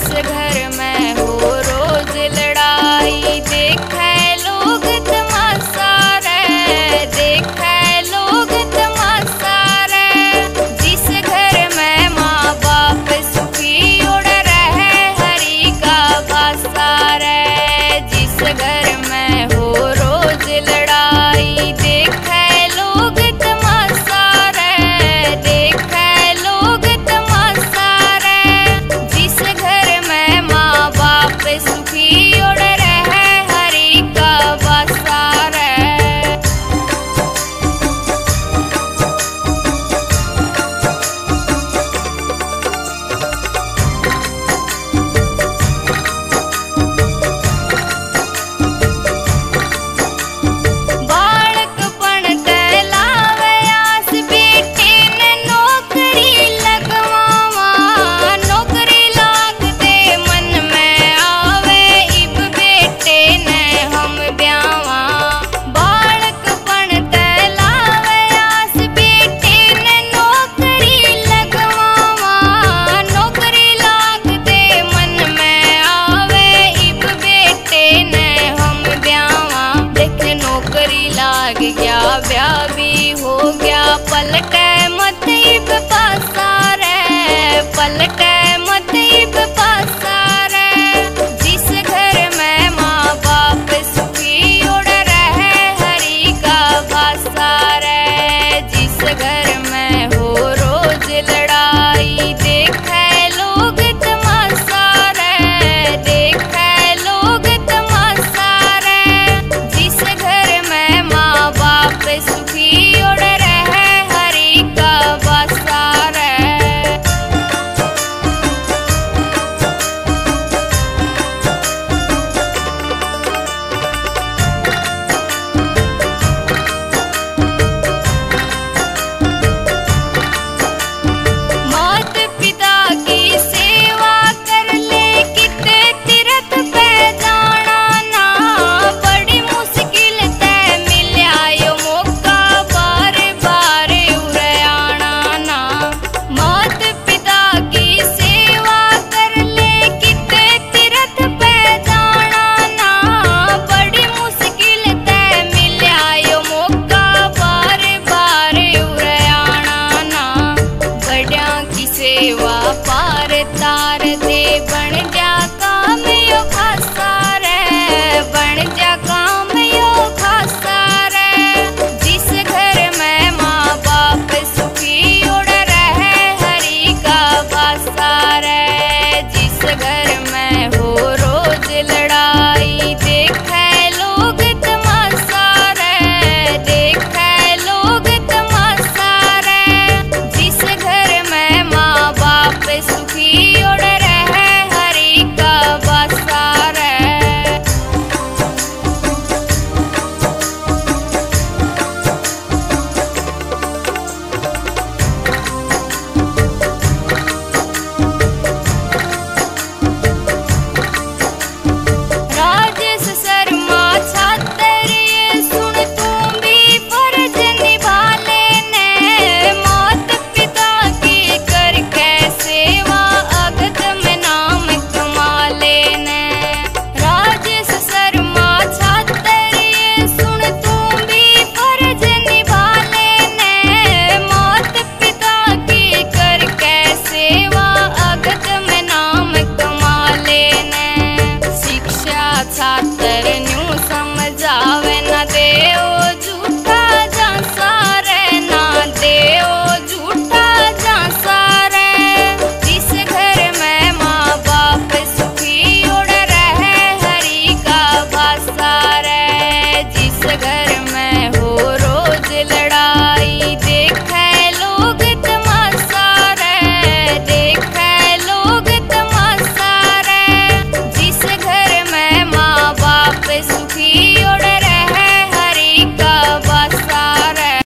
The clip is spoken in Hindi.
घर में हो रोज लड़ाई, देखे लोग तमाशा रे, देखे लोग तमाशा रे। जिस घर में माँ बाप सुखी उड़ रहे हरि का भाषा रे, जिस घर में हो रोज लड़ाई, देखे लोग तमाशा रे, देखे लोग तमाशा रे। जिस घर में माँ बाप सुखी उड़ रहे हरि का भाषा रे। बालकपण तैलावे आस, बेटे ने नौकरी लगवावा, नौकरी लाग दे मन में आवे, इब बेटे ने हम ब्यावा। बालकपण तैलावे आस, बेटे ने नौकरी लगवावा, नौकरी लाग दे मन में आवे, इब बेटे ने हम ब्यावा। देख नौकरी लाग गया, ब्याह भी हो गया, पलटे मत इब पासा रे, पलटे मत इब पासा रे। जिस घर में माँ बाप सुखी उड़ रहे हरि का भाषा रे, जिस घर में हो रोज लड़ाई, देखे लोग तमाशा रे, देखे लोग तमाशा रे। जिस घर में माँ बाप सुखी उड़ रहे हरि का भाषा रे। मात पिता की सेवा कर ले, किते तीरथ पे जाना ना, बड़ी मुश्किल ते मिल्या यो मौका, बार बार उरे आना ना। मात पिता की सेवा कर ले, किते तीरथ पे जाना ना, बड़ी मुश्किल ते मिल्या यो मौका, बार बार उरे आना ना। बड़िया की सेवा पार तार दे, बन जा काम यो खासा रे, बन जा काम यो खासा रे। जिस घर में माँ बाप सुखी उड़ रहे हरि का भाषा रे, जिस घर में हो रोज लड़ाई, देखे लोग तमाशा रे, देखे लोग तमाशा रे। जिस घर में माँ बाप सुखी उड़ रहे हरि का भाषा रे। राजेश शर्मा छात्र ये सुन, तू भी फर्ज निभा लेने, मात पिता की करके सेवा, अगत में नाम कमा लेने। राजेश शर्मा छात्र ये सुन, तू भी फर्ज निभा लेने, मात पिता की करके सेवा, अगत में नाम कमा लेने। शिक्षा छात्र न्यू समझावे ना,